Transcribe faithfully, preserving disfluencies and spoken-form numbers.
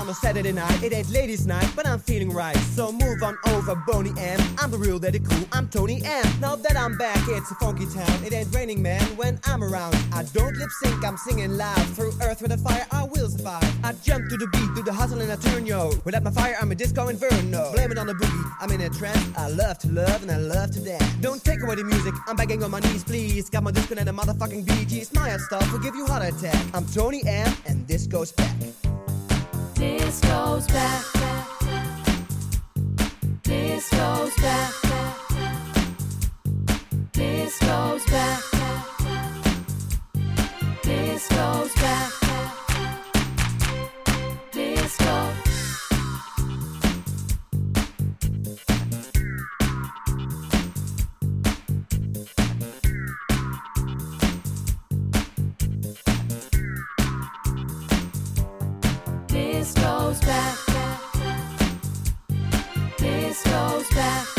on a Saturday night. It ain't ladies' night, but I'm feeling right. So move on over, Boney M. I'm the real daddy cool, I'm Tony M. Now that I'm back, it's a funky town. It ain't raining, man, when I'm around. I don't lip sync, I'm singing loud. Through earth with a fire, I will survive. I jump to the beat, do the hustle and I turn, yo. Without my fire, I'm a disco inferno. Blame it on the boogie, I'm in a trance. I love to love and I love to dance. Don't take away the music, I'm begging on my knees, please. Got my disco and a motherfucking Bee Gees. My stuff will give you heart attack. I'm Tony M, and this goes back. This goes back. This goes back. This goes back. This goes back. This goes. This goes back. This goes back.